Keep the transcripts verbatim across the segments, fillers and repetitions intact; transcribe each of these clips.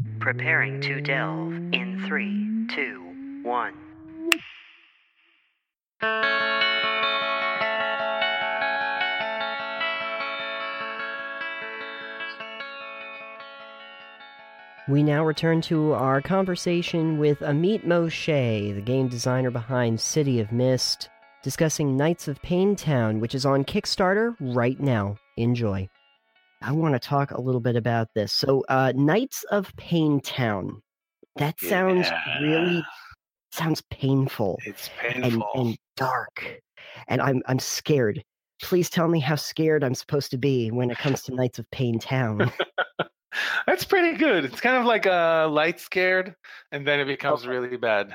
Preparing to delve in three, two, one. We now return to our conversation with Amit Moshe, the game designer behind City of Mist, discussing Knights of Paintown, which is on Kickstarter right now. Enjoy. I want to talk a little bit about this. So, uh, Knights of Paintown. That sounds Yeah. really sounds painful. It's and, painful. and dark. And I'm I'm scared. Please tell me how scared I'm supposed to be when it comes to Knights of Paintown. That's pretty good. It's kind of like a light scared, and then it becomes Okay. really bad.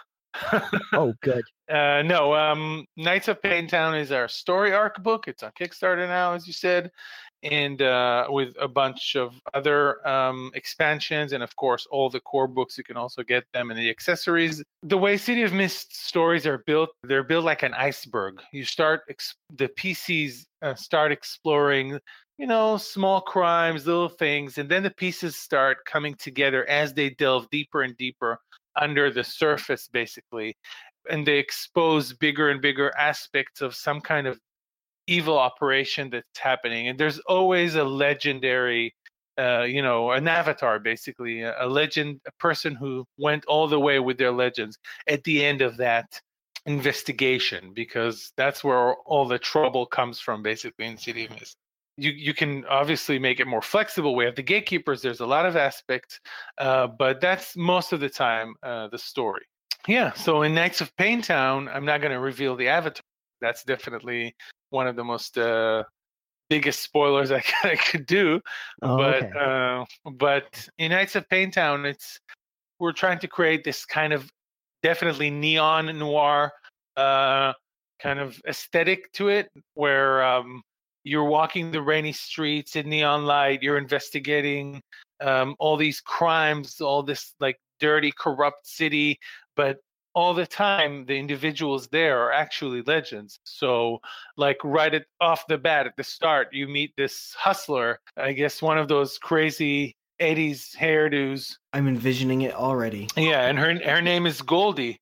Oh, good. Uh, no, um, Knights of Paintown is our story arc book. It's on Kickstarter now, as you said, and uh, with a bunch of other um, expansions, and of course, all the core books. You can also get them and the accessories. The way City of Mist stories are built, they're built like an iceberg. You start ex- the P Cs uh, start exploring, you know, small crimes, little things, and then the pieces start coming together as they delve deeper and deeper under the surface, basically. And they expose bigger and bigger aspects of some kind of evil operation that's happening. And there's always a legendary, uh, you know, an avatar, basically, a, a legend, a person who went all the way with their legends at the end of that investigation, because that's where all the trouble comes from, basically, in City of Mist. You, you can obviously make it more flexible. We have the gatekeepers. There's a lot of aspects, uh, but that's most of the time uh, the story. Yeah, so in Knights of Paintown, I'm not going to reveal the avatar. That's definitely one of the most uh, biggest spoilers I, I could do. Oh, but okay. uh, but in Knights of Paintown, it's we're trying to create this kind of definitely neon noir uh, kind of aesthetic to it, where um, you're walking the rainy streets in neon light, you're investigating um, all these crimes, all this like dirty, corrupt city, but all the time the individuals there are actually legends. So like right at, off the bat at the start, you meet this hustler, I guess one of those crazy eighties hairdos. I'm envisioning it already. Yeah, and her her name is Goldie.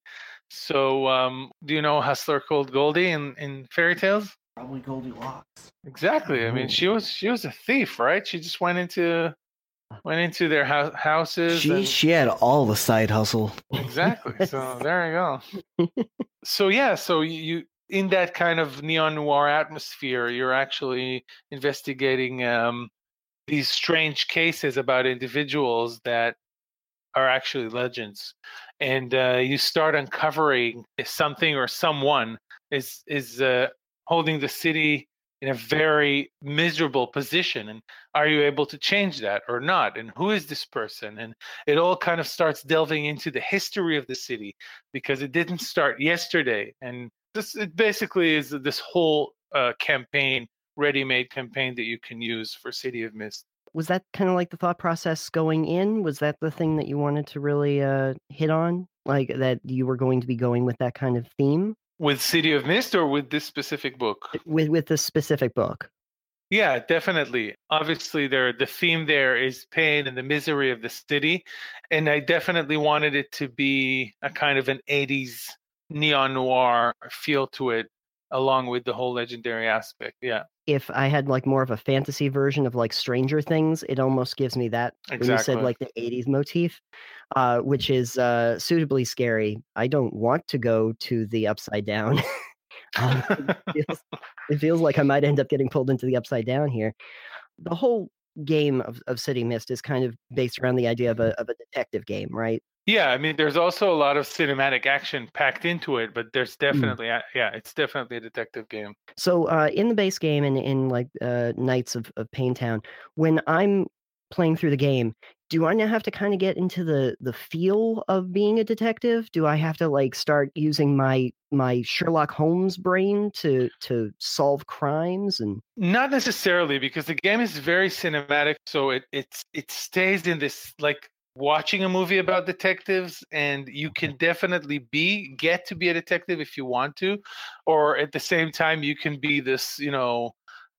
So um, do you know a hustler called Goldie in, in fairy tales? Probably Goldilocks. Exactly. I mean, she was she was a thief, right? She just went into went into their ho- houses. She and... she had all the side hustle. Exactly. So there you go. So yeah, so you in that kind of neon noir atmosphere, you're actually investigating um, these strange cases about individuals that are actually legends, and uh, you start uncovering if something or someone is is uh, holding the city in a very miserable position, and are you able to change that or not, and who is this person? And it all kind of starts delving into the history of the city, because it didn't start yesterday. And this it basically is this whole uh, campaign, ready-made campaign that you can use for City of Mist. Was that kind of like the thought process going in? Was that the thing that you wanted to really uh, hit on? Like that you were going to be going with that kind of theme? With City of Mist or with this specific book? With with this specific book? Yeah, definitely. Obviously, there the theme there is pain and the misery of the city, and I definitely wanted it to be a kind of an eighties neon noir feel to it, along with the whole legendary aspect. Yeah, If I had like more of a fantasy version of like Stranger Things, it almost gives me that when you said exactly. like the eighties motif, uh, which is uh, suitably scary. I don't want to go to the Upside Down. um, it, feels, it feels like I might end up getting pulled into the Upside Down here. The whole game of, of City Mist is kind of based around the idea of a of a detective game, right? Yeah, I mean, there's also a lot of cinematic action packed into it, but there's definitely, mm. yeah, it's definitely a detective game. So uh, in the base game and in like uh, Knights of, of Paintown, when I'm playing through the game, do I now have to kind of get into the the feel of being a detective? Do I have to like start using my my Sherlock Holmes brain to to solve crimes? And not necessarily, because the game is very cinematic, so it it's it stays in this like watching a movie about detectives, and you can definitely be get to be a detective if you want to, or at the same time you can be this, you know,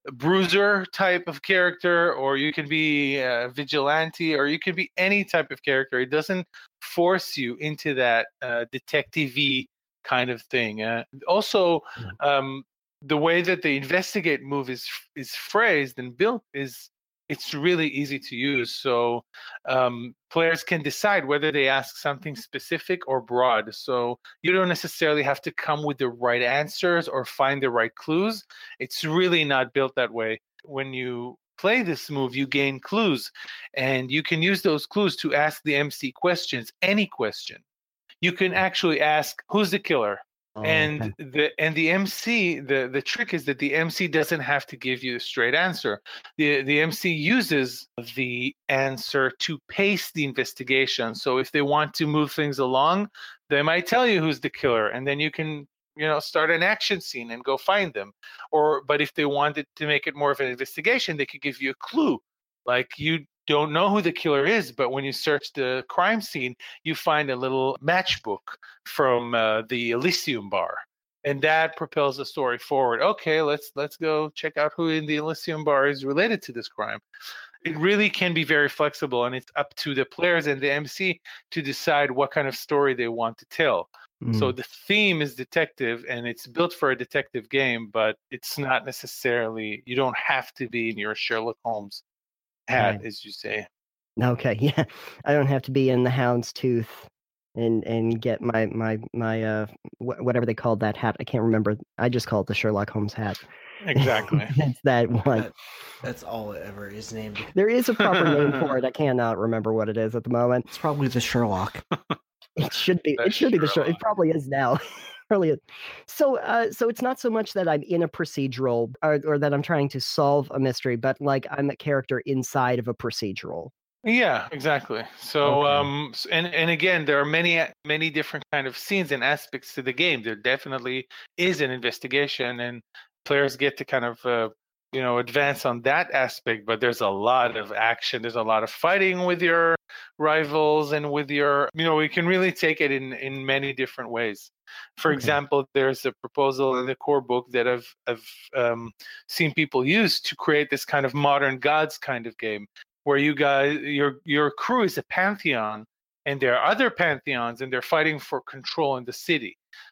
bruiser type of character, or you can be a vigilante, or you can be any type of character. It doesn't force you into that uh, detective-y kind of thing. Uh, also, um, the way that the investigate move is is phrased and built is it's really easy to use. So um, players can decide whether they ask something specific or broad. So you don't necessarily have to come with the right answers or find the right clues. It's really not built that way. When you play this move, you gain clues, and you can use those clues to ask the M C questions, any question. You can actually ask, who's the killer? Oh, and okay. the and the M C, the the trick is that the M C doesn't have to give you a straight answer. The the M C uses the answer to pace the investigation. So if they want to move things along, they might tell you who's the killer, and then you can, you know, start an action scene and go find them. Or but if they wanted to make it more of an investigation, they could give you a clue. Like, you don't know who the killer is, but when you search the crime scene, you find a little matchbook from uh, the Elysium bar, and that propels the story forward. Okay, let's let's go check out who in the Elysium bar is related to this crime. It really can be very flexible, and it's up to the players and the M C to decide what kind of story they want to tell. Mm. So the theme is detective, and it's built for a detective game, but it's not necessarily, you don't have to be in your Sherlock Holmes hat, Right. as you say. Okay, yeah. I don't have to be in the houndstooth and and get my my my uh wh- whatever they called that hat. I can't remember. I just call it the Sherlock Holmes hat. Exactly. It's that one. That, that's all it ever is named. There is a proper name for it. I cannot remember what it is at the moment. It's probably the Sherlock. It should be. The It should be the show. It Sherlock. probably is now. Really is. So, uh, so it's not so much that I'm in a procedural or, or that I'm trying to solve a mystery, but like I'm a character inside of a procedural. Yeah, exactly. So, Okay. um, s- and and again, there are many many different kind of scenes and aspects to the game. There definitely is an investigation, and players get to kind of uh, you know advance on that aspect. But there's a lot of action. There's a lot of fighting with your rivals and with your, you know, we can really take it in in many different ways. For Okay. example, there's a proposal in the core book that I've I've um, seen people use to create this kind of modern gods kind of game, where you guys, your your crew is a pantheon, and there are other pantheons, and they're fighting for control in the city.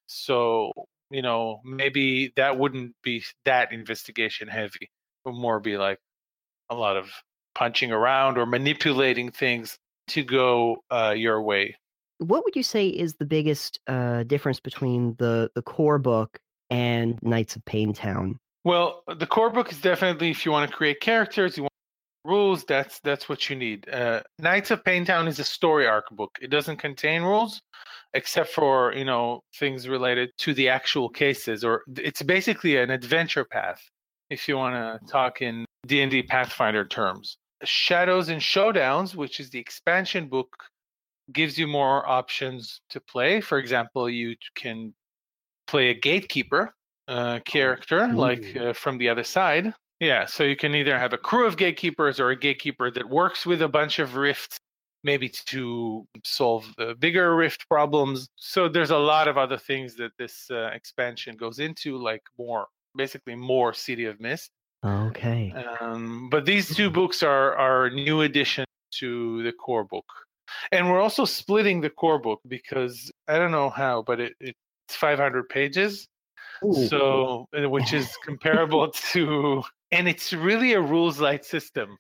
So, you know, maybe that wouldn't be that investigation heavy. It would more be like a lot of punching around or manipulating things to go uh, your way. What would you say is the biggest uh, difference between the the core book and Knights of Paintown? Well, the core book is definitely, if you want to create characters, you want rules, that's that's what you need. Uh, Knights of Paintown is a story arc book. It doesn't contain rules, except for, you know, things related to the actual cases, or it's basically an adventure path, if you want to talk in D and D Pathfinder terms. Shadows and Showdowns, which is the expansion book, gives you more options to play. For example, you can play a gatekeeper uh, character, like Ooh. uh, from the other side. Yeah, so you can either have a crew of gatekeepers or a gatekeeper that works with a bunch of rifts, maybe to solve the bigger rift problems. So there's a lot of other things that this uh, expansion goes into, like more, basically more City of Mist. Okay. Um, but these two books are are new additions to the core book, and we're also splitting the core book because I don't know how, but it, it's five hundred pages. Ooh. So, uh, which is comparable to, and it's really a rules light system.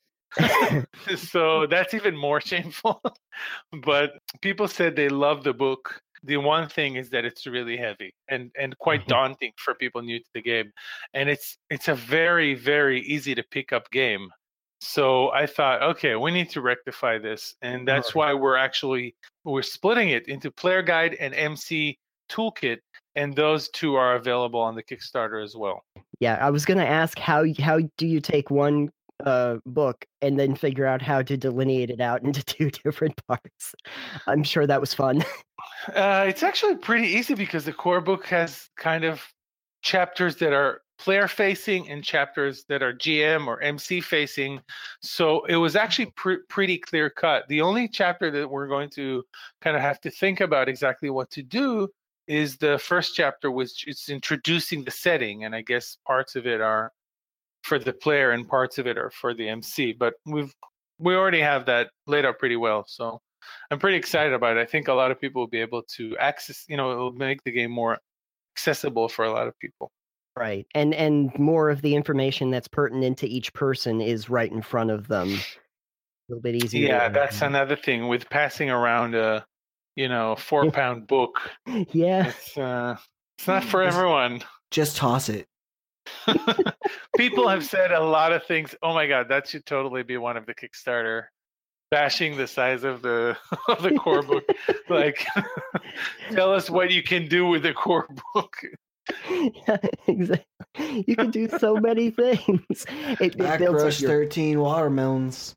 So that's even more shameful. But people said they love the book. The one thing is that it's really heavy and and quite daunting for people new to the game, and it's it's a very very easy to pick up game. So I thought, okay, we need to rectify this, and that's Alright. why we're actually we're splitting it into player guide and M C toolkit, and those two are available on the Kickstarter as well. Yeah, I was gonna ask how y- how do you take one uh book and then figure out how to delineate it out into two different parts. I'm sure that was fun. Uh, it's actually pretty easy because the core book has kind of chapters that are player facing and chapters that are G M or M C facing. So it was actually pre- pretty clear cut. The only chapter that we're going to kind of have to think about exactly what to do is the first chapter, which is introducing the setting. And I guess parts of it are for the player and parts of it are for the M C. But we've we already have that laid out pretty well. So I'm pretty excited about it. I think a lot of people will be able to access, you know, it'll make the game more accessible for a lot of people. Right. And and more of the information that's pertinent to each person is right in front of them. A little bit easier. Yeah, to that's another thing with passing around a, you know, four pound book. Yeah. It's uh it's not for everyone. Just toss it. People have said a lot of things. Oh my god, that should totally be one of the Kickstarter. Bashing the size of the of the core book. Like, tell us what you can do with the core book. Yeah, exactly. You can do so many things. It, it builds Crush up your, thirteen watermelons.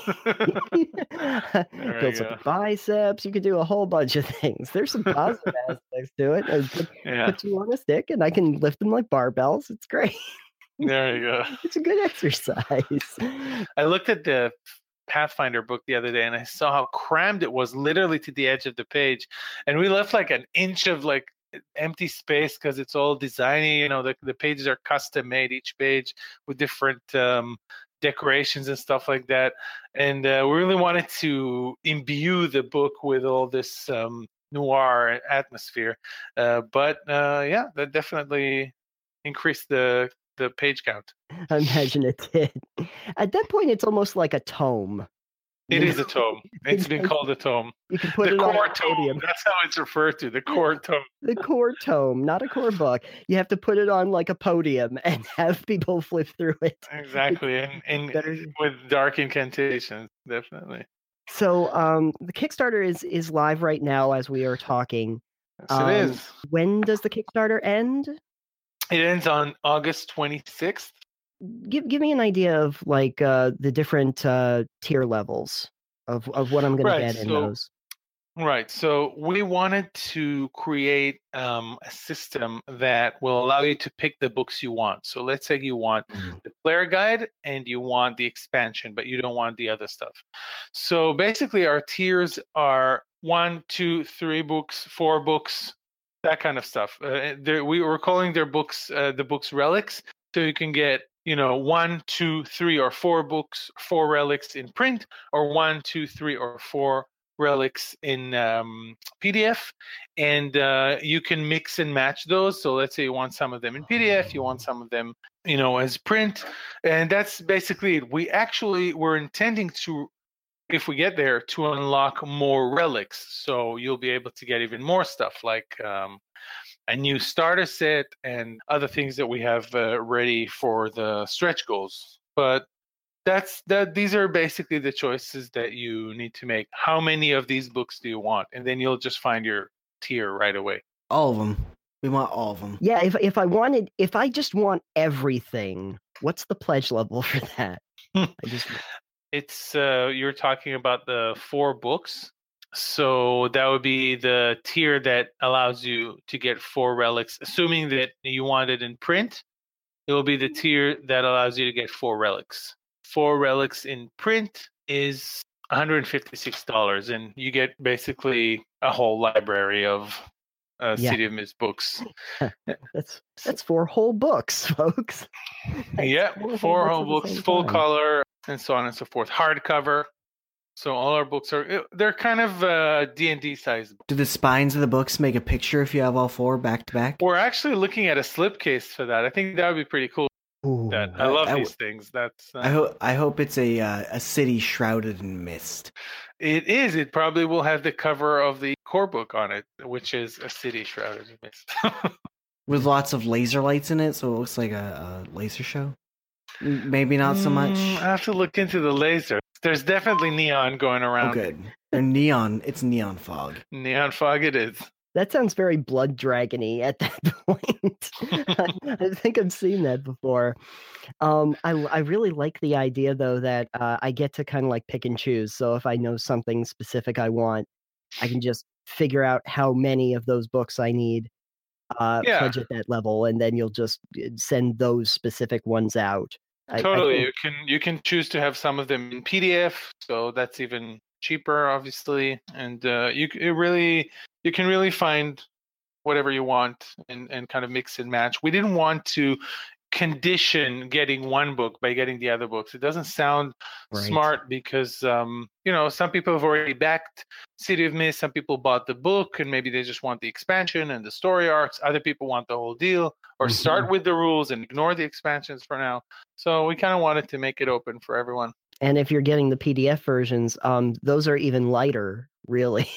builds up your biceps. You can do a whole bunch of things. There's some positive aspects to it. I put, Yeah. put you on a stick, and I can lift them like barbells. It's great. There you go. It's a good exercise. I looked at the Pathfinder book the other day, and I saw how crammed it was, literally to the edge of the page, and we left like an inch of like empty space because it's all designy. You know, the the pages are custom made, each page with different um, decorations and stuff like that. And uh, we really wanted to imbue the book with all this um, noir atmosphere. Uh, but uh, yeah, that definitely increased the the page count. I imagine it did. At that point, it's almost like a tome. It You is know? a tome. It's been called a tome. You can put The it on core a tome. podium. That's how it's referred to. The core tome. The core tome, not a core book. You have to put it on like a podium and have people flip through it. Exactly, and, and Better- with dark incantations, definitely. So um, the Kickstarter is is live right now as we are talking. Yes, Um, it is. When does the Kickstarter end? It ends on August twenty-sixth. Give give me an idea of like uh, the different uh, tier levels of, of what I'm going Right, to get in so- those. Right. So we wanted to create um, a system that will allow you to pick the books you want. So let's say you want Mhm. the player guide and you want the expansion, but you don't want the other stuff. So basically, our tiers are one, two, three books, four books, that kind of stuff. Uh, they're- we were calling their books uh, the books relics. So you can get, you know, one, two, three, or four books, four relics in print, or one, two, three, or four relics in um, P D F, and uh, you can mix and match those. So let's say you want some of them in P D F, you want some of them, you know, as print, and that's basically it. We actually were intending to, if we get there, to unlock more relics. So you'll be able to get even more stuff like um, a new starter set and other things that we have uh, ready for the stretch goals. But that's that these are basically the choices that you need to make. How many of these books do you want? And then you'll just find your tier right away. All of them. We want all of them. Yeah, if if I wanted, if I just want everything, what's the pledge level for that? I just It's uh you're talking about the four books. So that would be the tier that allows you to get four relics, assuming that you want it in print. It will be the tier that allows you to get four relics. Four relics in print is one hundred fifty-six dollars, and you get basically a whole library of uh, Yeah. City of Mist books. that's that's four whole books, folks. That's Yeah, four four whole whole books at the books, same full time. color, and so on and so forth. Hardcover. So all our books are they're kind of uh, D and D sized. Do the spines of the books make a picture if you have all four back to back? We're actually looking at a slipcase for that. I think that would be pretty cool. Ooh. That I I- love I these would- things. That's uh, I hope I hope it's a uh, a city shrouded in mist. it is. It probably will have the cover of the core book on it, which is a city shrouded in mist. With lots of laser lights in it, so it looks like a, a laser show. M- Maybe not so much. Mm, I have to look into the laser. There's definitely neon going Oh, around. good. They're neon. It's neon fog. Neon fog it is. That sounds very blood dragony at that point. I, I think I've seen that before. Um, I I really like the idea though that uh, I get to kind of like pick and choose. So if I know something specific I want, I can just figure out how many of those books I need, uh, Yeah. pledge at that level, and then you'll just uh, send those specific ones out. I- I Totally. think- You can you can choose to have some of them in P D F, so that's even cheaper, obviously. And uh, you c- it really you can really find whatever you want and, and kind of mix and match. We didn't want to condition getting one book by getting the other books. It doesn't sound Right. smart because um, you know, some people have already backed City of Mist. Some people bought the book and maybe they just want the expansion and the story arcs. Other people want the whole deal, or Mhm. start with the rules and ignore the expansions for now. So we kind of wanted to make it open for everyone. And if you're getting the P D F versions, um, those are even lighter, really.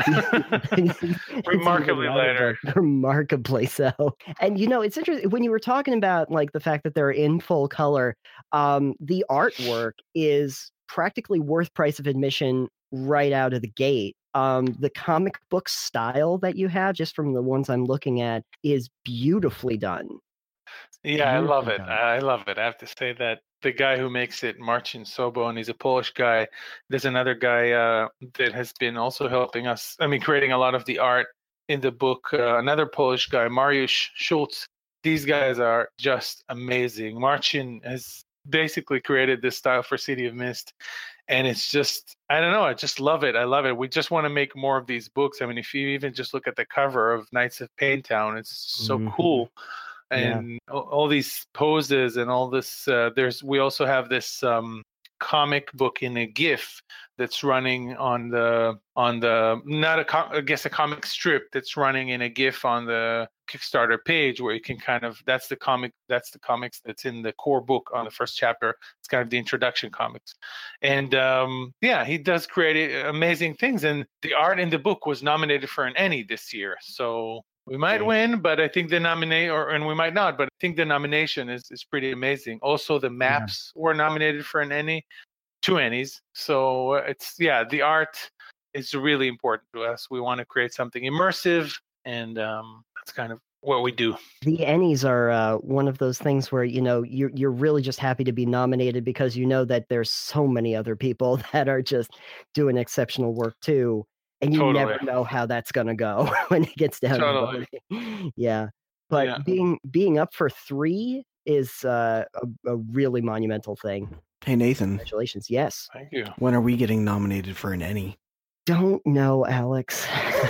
It's even Remarkably lighter. book, remarkably so. And you know, it's interesting when you were talking about like the fact that they're in full color. Um, the artwork is practically worth price of admission right out of the gate. Um, the comic book style that you have, just from the ones I'm looking at, is beautifully done. Yeah, I love Beautifully it. done. I love it. I have to say that the guy who makes it, Marcin Sobo, and he's a Polish guy. There's another guy uh, that has been also helping us. I mean, creating a lot of the art in the book. Uh, another Polish guy, Mariusz Schultz. These guys are just amazing. Marcin has basically created this style for City of Mist, and it's just, I don't know, I just love it. I love it. We just want to make more of these books. I mean, if you even just look at the cover of Knights of Paintown, it's so Mhm. cool. Yeah. And all, all these poses and all this. Uh, there's we also have this um, comic book in a GIF that's running on the on the not a co- I guess a comic strip that's running in a GIF on the Kickstarter page, where you can kind of that's the comic that's the comics that's in the core book on the first chapter. It's kind of the introduction comics, and um, yeah, he does create amazing things. And the art in the book was nominated for an Emmy this year, so. We might Okay. win, but I think the nominate, or and we might not, but I think the nomination is, is pretty amazing. Also, the maps were nominated for an Emmy, two Emmys. So uh, it's yeah, the art is really important to us. We want to create something immersive, and um, that's kind of what we do. The Ennies are uh, one of those things where you know you're you're really just happy to be nominated because you know that there's so many other people that are just doing exceptional work too, and you Totally. never know how that's gonna go when it gets down Totally. to voting. Yeah, but Yeah. being being up for three is uh, a, a really monumental thing. Hey, Nathan, Congratulations! Yes. Thank you. when are we getting nominated for an Emmy? Don't know, Alex.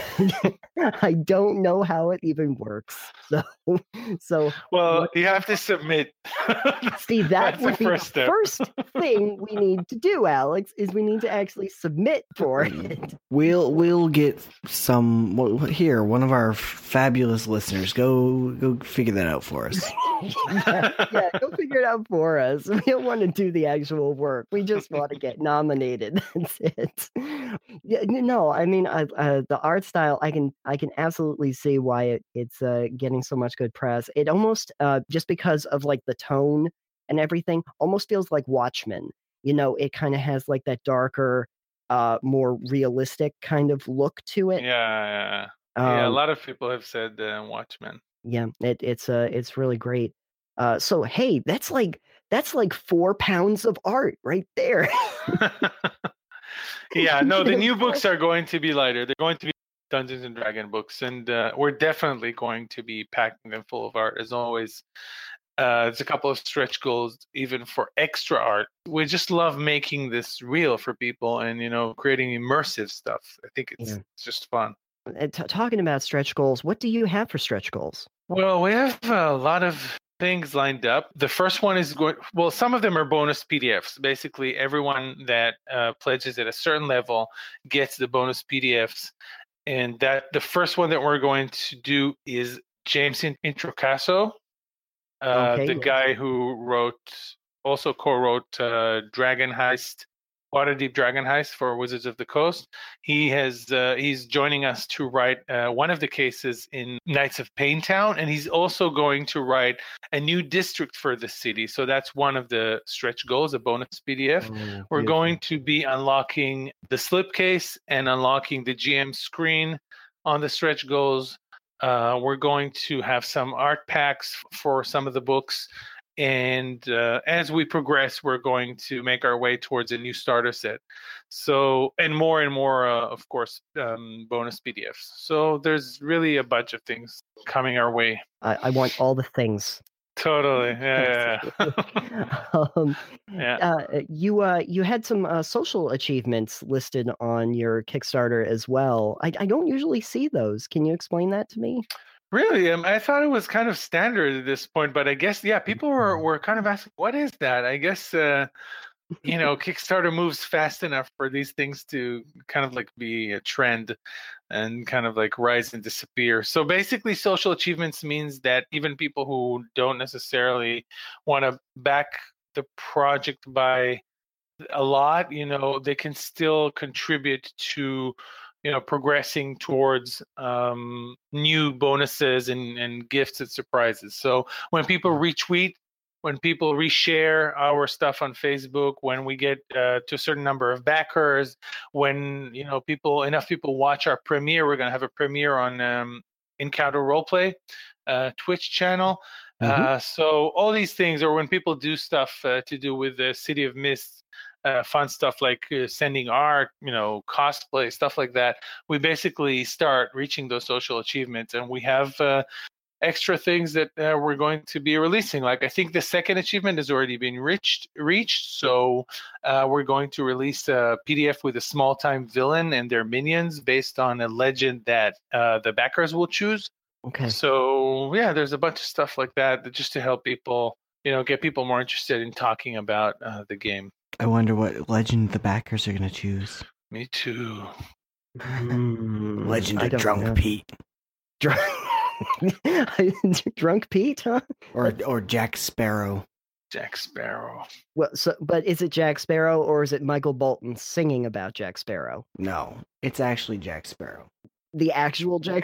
I don't know how it even works. So, so Well, what- you have to submit. see, that That's would the be first the step. first thing we need to do, Alex, is we need to actually submit for it. We'll we'll get some well, here. One of our fabulous listeners, go go figure that out for us. yeah, yeah, go figure it out for us. We don't want to do the actual work. We just want to get nominated. That's it. Yeah, n- no, I mean, uh, uh, the art style, I can, I can absolutely see why it, it's uh, getting so much good press. It almost, uh, just because of like the tone and everything, almost feels like Watchmen. You know, it kind of has like that darker, uh, more realistic kind of look to yeah, it. yeah, yeah. A Um, lot of people have said uh, Watchmen. yeah, it, it's uh, it's really great. Uh, so hey, that's like that's like four pounds of art right there. Yeah, no, the new books are going to be lighter. They're going to be Dungeons and Dragon books, and uh, we're definitely going to be packing them full of art as always. Uh, there's a couple of stretch goals even for extra art. We just love making this real for people, and you know, creating immersive stuff. I think it's, Yeah. it's just fun. Uh, t- talking about stretch goals, what do you have for stretch goals? Well, we have a lot of things lined up. The first one is going, well, some of them are bonus P D Fs. Basically, everyone that uh, pledges at a certain level gets the bonus P D Fs. And that the first one that we're going to do is James Introcaso, uh, Okay, the yeah. guy who wrote, also co-wrote uh, Dragon Heist, Waterdeep Dragon Heist for Wizards of the Coast. He has uh, he's joining us to write uh, one of the cases in Knights of Paintown, and he's also going to write a new district for the city. So that's one of the stretch goals, a bonus P D F. Oh, We're beautiful. going to be unlocking the slipcase and unlocking the G M screen on the stretch goals. Uh, we're going to have some art packs for some of the books. And uh, as we progress, we're going to make our way towards a new starter set. So, and more and more, uh, of course, um, bonus P D Fs. So there's really a bunch of things coming our way. I, I want all the things. Totally. Yeah. Yeah. um, Yeah. uh, you uh, you had some uh, social achievements listed on your Kickstarter as well. I, I don't usually see those. Can you explain that to me? Really? Um, I thought it was kind of standard at this point, but I guess yeah, people were, were kind of asking, what is that? I guess uh, you know, Kickstarter moves fast enough for these things to kind of like be a trend and kind of like rise and disappear. So basically, social achievements means that even people who don't necessarily want to back the project by a lot, you know, they can still contribute to, you know, progressing towards um, new bonuses and, and gifts and surprises. So when people retweet, when people reshare our stuff on Facebook, when we get uh, to a certain number of backers, when, you know, people, enough people watch our premiere, we're going to have a premiere on um, Encounter Roleplay uh, Twitch channel. Mhm. Uh, so all these things, or when people do stuff uh, to do with the City of Mist, uh, fun stuff like uh, sending art, you know, cosplay, stuff like that, we basically start reaching those social achievements, and we have uh, extra things that uh, we're going to be releasing. Like I think the second achievement has already been reached, reached. So uh, we're going to release a P D F with a small-time villain and their minions based on a legend that uh, the backers will choose. Okay. So yeah, there's a bunch of stuff like that, that just to help people, you know, get people more interested in talking about uh, the game. I wonder what legend the backers are going to choose. Me too. Mm, Legend I of don't Drunk know. Pete. Drunk, Drunk Pete, huh? Or or Jack Sparrow. Jack Sparrow. Well, so but is it Jack Sparrow or is it Michael Bolton singing about Jack Sparrow? No, it's actually Jack Sparrow. The actual Jack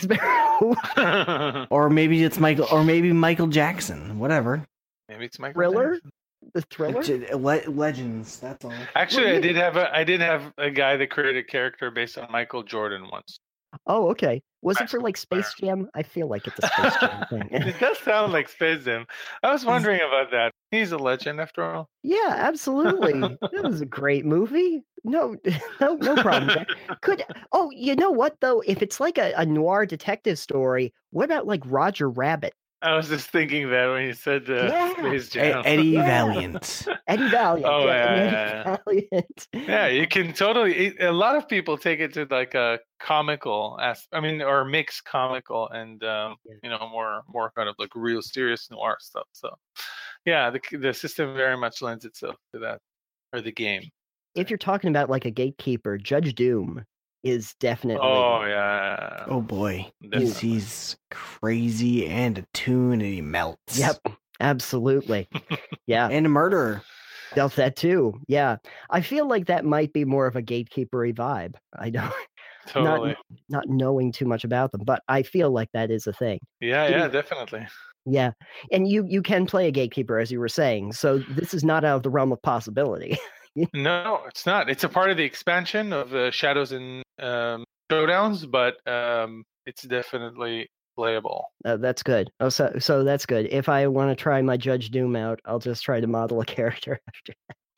Sparrow? Or maybe it's Michael, or maybe Michael Jackson. Whatever. Maybe it's Michael Thriller? Jackson. The Thriller? Le- legends. That's all. Actually, Well, I yeah. did have a I did have a guy that created a character based on Michael Jordan once. Oh, okay. Was it for Basketball like Space Jam? I feel like it's a Space Jam thing. It does sound like Space Jam. I was wondering about that. He's a legend after all. Yeah, absolutely. That was a great movie. No, no, no problem. Jack. Could oh, you know what though? If it's like a, a noir detective story, what about like Roger Rabbit? I was just thinking that when you said uh, Yeah. Space E- Jam. Eddie Yeah. Valiant. Eddie Valiant. Oh, yeah, yeah, Eddie yeah, Valiant. Yeah, you can totally. A lot of people take it to like a comical, as I mean, or mix comical and um, Yeah. you know more more kind of like real serious noir stuff. So, yeah, the the system very much lends itself to that, or the game. If you're talking about like a gatekeeper, Judge Doom is definitely. Oh yeah. Oh boy, Definitely. he's, he's crazy and a tune, and he melts. Yep, absolutely. Yeah, And a murderer. felt that too. Yeah, I feel like that might be more of a gatekeepery vibe. I don't, Totally. not knowing too much about them, but I feel like that is a thing. Yeah, yeah, definitely. Yeah, and you you can play a gatekeeper as you were saying, so this is not out of the realm of possibility. No, it's not. It's a part of the expansion of the Shadows and um, Showdowns, but um, it's definitely playable. Uh, that's good. Oh, so so that's good. If I want to try my Judge Doom out, I'll just try to model a character after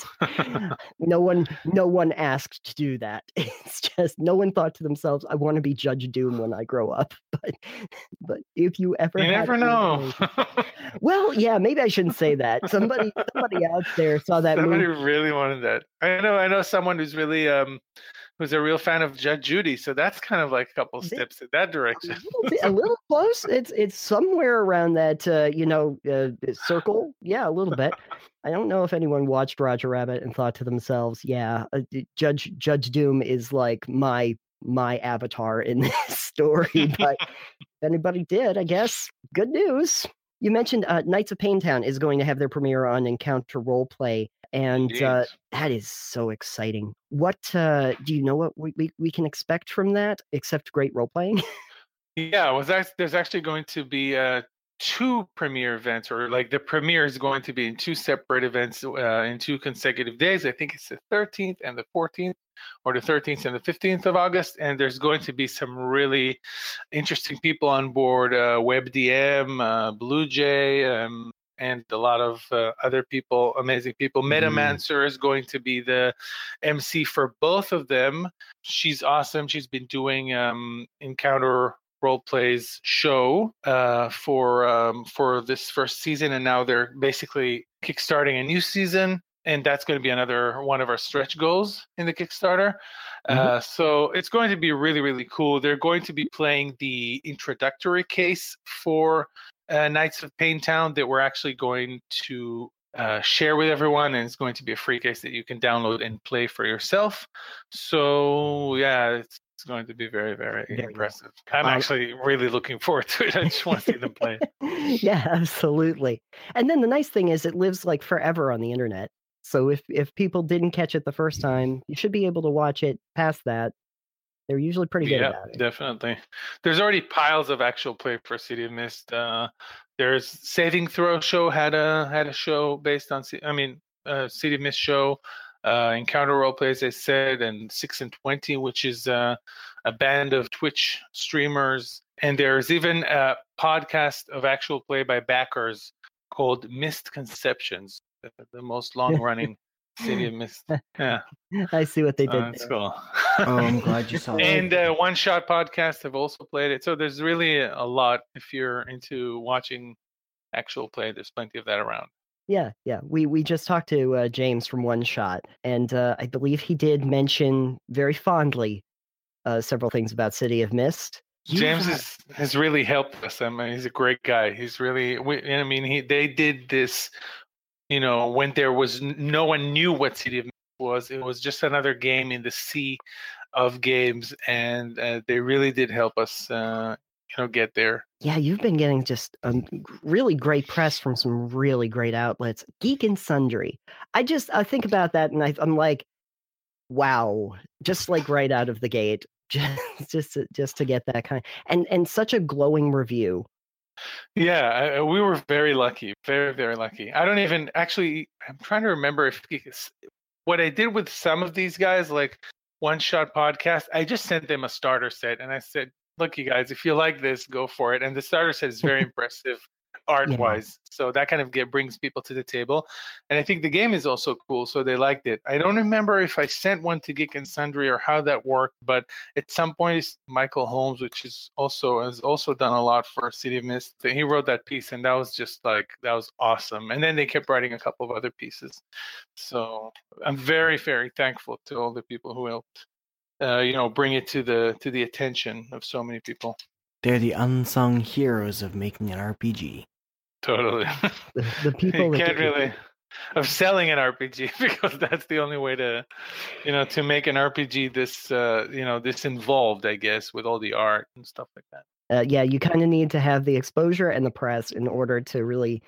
that. no one, no one asked to do that. It's just no one thought to themselves, "I want to be Judge Doom when I grow up." But, but if you ever, You had never the know. inclination- well, yeah, maybe I shouldn't say that. Somebody, somebody out there saw that Somebody movie. really wanted that. I know. I know someone who's really um, who's a real fan of Judge Judy. So that's kind of like a couple Th- steps in that A direction. little, bit, a little close. It's it's somewhere around that uh, you know uh, circle. Yeah, a little bit. I don't know if anyone watched Roger Rabbit and thought to themselves, "Yeah, uh, Judge Judge Doom is like my my avatar in this story." But if anybody did, I guess good news. You mentioned uh, Knights of Paintown is going to have their premiere on Encounter Roleplay, and Indeed. uh, that is so exciting. What uh, do you know? What we, we we can expect from that, except great role playing? Yeah, was that there's actually going to be uh, two premiere events, or like the premiere is going to be in two separate events uh, in two consecutive days. I think it's the thirteenth and the fourteenth, or the thirteenth and the fifteenth of August. And there's going to be some really interesting people on board, uh, WebDM, uh, BlueJay, um, and a lot of uh, other people, amazing people. Metamancer is going to be the M C for both of them. She's awesome. She's been doing um, Encounter Roleplay's show uh, for um, for this first season, and now they're basically kickstarting a new season. and that's going to be another one of our stretch goals in the Kickstarter. Mm-hmm. Uh, so it's going to be really, really cool. They're going to be playing the introductory case for uh, Knights of Paintown that we're actually going to uh, share with everyone, and it's going to be a free case that you can download and play for yourself. So yeah, it's, it's going to be very, very, very impressive. I'm um, actually really looking forward to it. I just want to see them play. Yeah, absolutely. And then the nice thing is it lives like forever on the internet. So if, if people didn't catch it the first time, you should be able to watch it past that. They're usually pretty good yeah, about it. Definitely. There's already piles of actual play for City of Mist. Uh, there's Saving Throw Show had a had a show based on, I mean, uh, City of Mist show. Uh, Encounter Roleplay, as I said, and six and twenty, which is uh, a band of Twitch streamers. And there's even a podcast of actual play by backers called Mist Conceptions, the, the most long-running City of Mist. Yeah, I see what they did. Uh, that's cool. Oh, I'm glad you saw it. And uh, One Shot Podcast have also played it. So there's really a lot. If you're into watching actual play, there's plenty of that around. Yeah, yeah. We we just talked to uh, James from One Shot, and uh, I believe he did mention very fondly uh, several things about City of Mist. You James has, has really helped us. I mean, he's a great guy. He's really, we, I mean, he they did this, you know, when there was no one knew what City of Mist was. It was just another game in the sea of games, and uh, they really did help us, uh, you know, get there. Yeah, you've been getting just um, really great press from some really great outlets. Geek and Sundry. I just I think about that, and I, I'm like, wow, just like right out of the gate, just just to, just to get that kind, and and such a glowing review. Yeah, I, we were very lucky, very very lucky. I don't even actually. I'm trying to remember if what I did with some of these guys, like One Shot Podcast. I just sent them a starter set, and I said, look, you guys, if you like this, go for it. And the starter set is very impressive art-wise. Yeah. So that kind of get, brings people to the table. And I think the game is also cool, so they liked it. I don't remember if I sent one to Geek and Sundry or how that worked, but at some point, Michael Holmes, which is also has also done a lot for City of Mist, he wrote that piece, and that was just like, that was awesome. And then they kept writing a couple of other pieces. So I'm very, very thankful to all the people who helped. Uh, you know, bring it to the to the attention of so many people. They're the unsung heroes of making an R P G. Totally. The, the people you can't really of selling an R P G, because that's the only way to, you know, to make an R P G this, uh, you know, this involved, I guess, with all the art and stuff like that. Uh, yeah, you kind of need to have the exposure and the press in order to really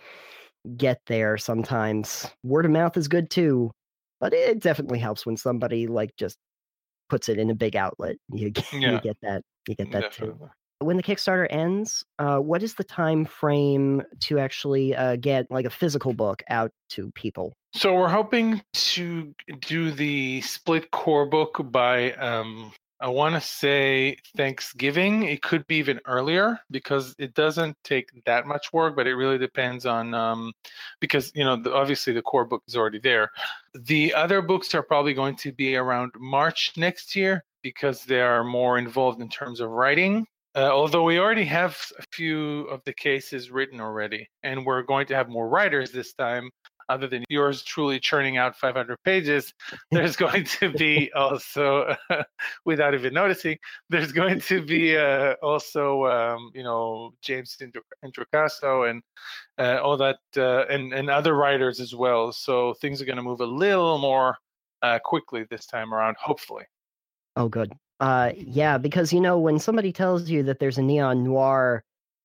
get there. Sometimes word of mouth is good too, but it definitely helps when somebody like just puts it in a big outlet. You get, yeah. you get that. You get that Definitely. too. When the Kickstarter ends, uh, what is the time frame to actually uh, get like a physical book out to people? So we're hoping to do the split core book by, um, I want to say Thanksgiving. It could be even earlier, because it doesn't take that much work, but it really depends on, um, because, you know, the, obviously the core book is already there. The other books are probably going to be around March next year, because they are more involved in terms of writing. Uh, although we already have a few of the cases written already, and we're going to have more writers this time. Other than yours truly churning out five hundred pages, there's going to be also, uh, without even noticing, there's going to be uh, also, um, you know, James Introcaso and uh, all that, uh, and, and other writers as well. So things are going to move a little more uh, quickly this time around, hopefully. Oh, good. Uh, yeah, because, you know, when somebody tells you that there's a neon noir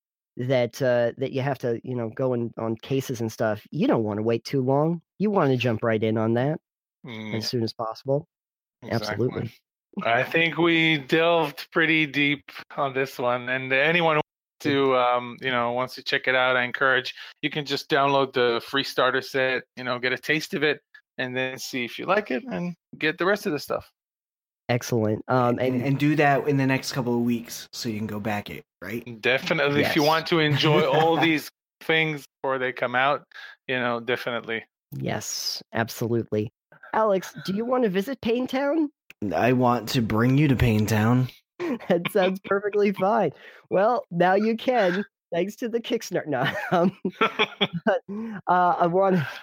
that uh, that you have to, you know, go in, on cases and stuff, you don't want to wait too long. You want to jump right in on that mm. as soon as possible. Exactly. Absolutely. I think we delved pretty deep on this one, and anyone who wants to, um, you know, wants to check it out, I encourage, you can just download the free starter set, you know, get a taste of it, and then see if you like it, and get the rest of the stuff. Excellent. Um, and, and and do that in the next couple of weeks so you can go back it, right? Definitely. Yes. If you want to enjoy all these things before they come out, you know, definitely. Yes, absolutely. Alex, do you want to visit Paintown? I want to bring you to Paintown. That sounds perfectly fine. Well, now you can, thanks to the Kickstarter. No, um, but, uh, I want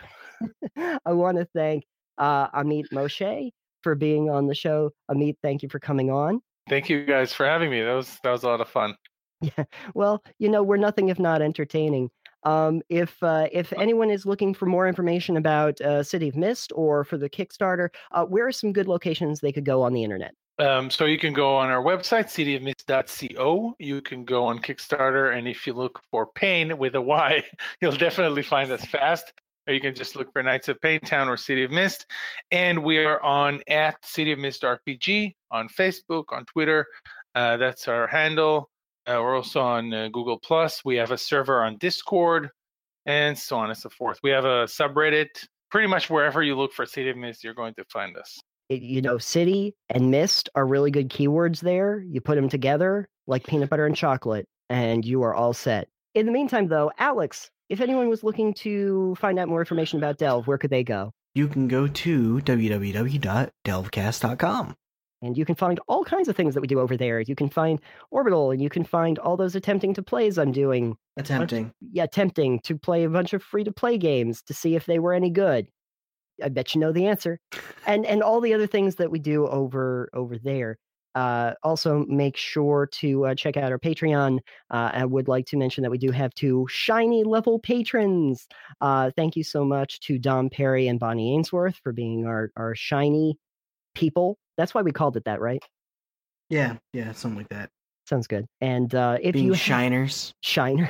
I want to thank uh, Amit Moshe for being on the show. Amit, thank you for coming on. Thank you guys for having me. That was that was a lot of fun. Yeah, well, you know, we're nothing if not entertaining. Um, if uh, if anyone is looking for more information about uh, City of Mist or for the Kickstarter, uh, where are some good locations they could go on the internet? Um, so you can go on our website, city of mist dot co. You can go on Kickstarter, and if you look for Pain with a Y, you'll definitely find us fast. Or you can just look for Knights of Paintown or City of Mist. And we are on at City of Mist R P G on Facebook, on Twitter. Uh, that's our handle. Uh, we're also on uh, Google Plus. We have a server on Discord, and so on and so forth. We have a subreddit. Pretty much wherever you look for City of Mist, you're going to find us. It, you know, city and mist are really good keywords there. You put them together like peanut butter and chocolate, and you are all set. In the meantime, though, Alex, if anyone was looking to find out more information about Delve, where could they go? You can go to w w w dot delvecast dot com. And you can find all kinds of things that we do over there. You can find Orbital, and you can find all those attempting to plays I'm doing. Attempting. Yeah, attempting to play a bunch of free-to-play games to see if they were any good. I bet you know the answer. And and all the other things that we do over over there. Uh, also, make sure to uh, check out our Patreon. Uh, I would like to mention that we do have two shiny level patrons. Uh, thank you so much to Dom Perry and Bonnie Ainsworth for being our, our shiny people. That's why we called it that, right? Yeah, yeah, something like that. Sounds good. And uh, if Being you shiners, shiners,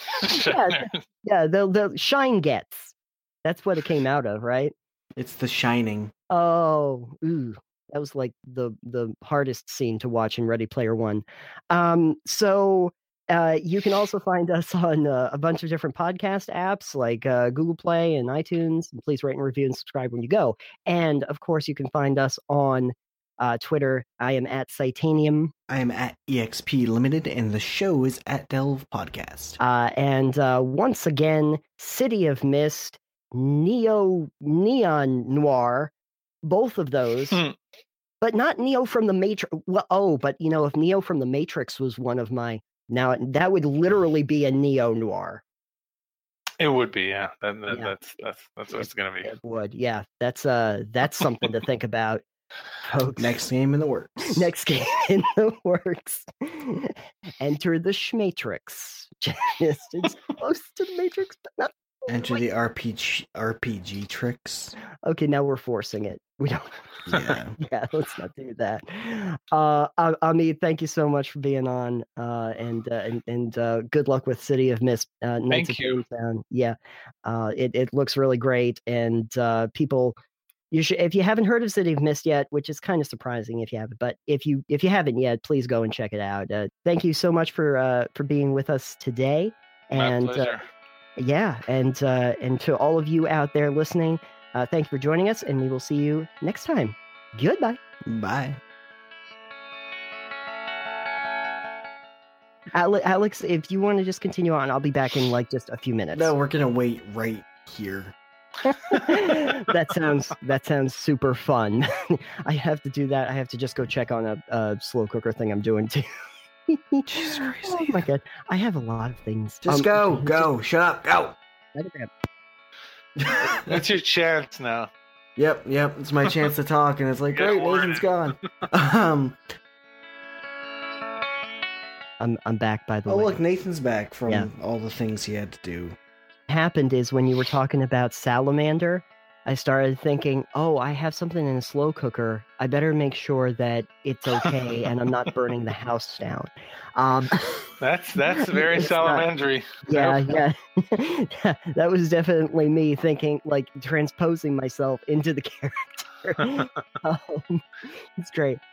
yeah, yeah, the the shine gets. That's what it came out of, right? it's The Shining. Oh, ooh, that was like the the hardest scene to watch in Ready Player One. Um, so uh, you can also find us on uh, a bunch of different podcast apps like uh, Google Play and iTunes. Please rate and review and subscribe when you go. And of course, you can find us on uh, Twitter. I am at Citanium. I am at E X P Limited, and the show is at Delve Podcast. Uh, and uh, once again, City of Mist, Neo Neon Noir, both of those. But not Neo from the Matrix. Well, oh, but you know, if Neo from the Matrix was one of my now, that would literally be a Neo Noir. It would be, yeah. That, that, Yeah. That's that's that's what it's gonna be. It would, yeah. That's uh, that's something to think about, folks. Next game in the works. Next game in the works. Enter the Schmatrix. Just it's close to the Matrix, but not. Enter the R P G R P G tricks. Okay, now we're forcing it. We don't. Yeah. Yeah, let's not do that. Uh, I, Amit, thank you so much for being on, uh, and uh, and and uh, good luck with City of Mist. Uh, Knights Thank of you. Paintown. Yeah, uh, it it looks really great, and uh, people, you should if you haven't heard of City of Mist yet, which is kind of surprising if you haven't, but if you if you haven't yet, please go and check it out. Uh, thank you so much for uh, for being with us today, and My pleasure. Uh, yeah, and uh, and to all of you out there listening. Uh, thank you for joining us, and we will see you next time. Goodbye. Bye. Ale- Alex, if you want to just continue on, I'll be back in like just a few minutes. No, we're gonna wait right here. that sounds that sounds super fun. I have to do that. I have to just go check on a, a slow cooker thing I'm doing too. Jesus Christ. Oh my god, I have a lot of things. Just Um, go, just- go, shut up, go. That's your chance now. Yep, yep. It's my chance to talk, and it's like, Get great, horny. Nathan's gone. um. I'm I'm back by the Oh, way. look, Nathan's back from Yeah. all the things he had to do. What happened is when you were talking about salamander, I started thinking, oh, I have something in a slow cooker. I better make sure that it's okay and I'm not burning the house down. Um, That's that's very It's not- salamandry. yeah, yeah. That was definitely me thinking, like, transposing myself into the character. um, it's great.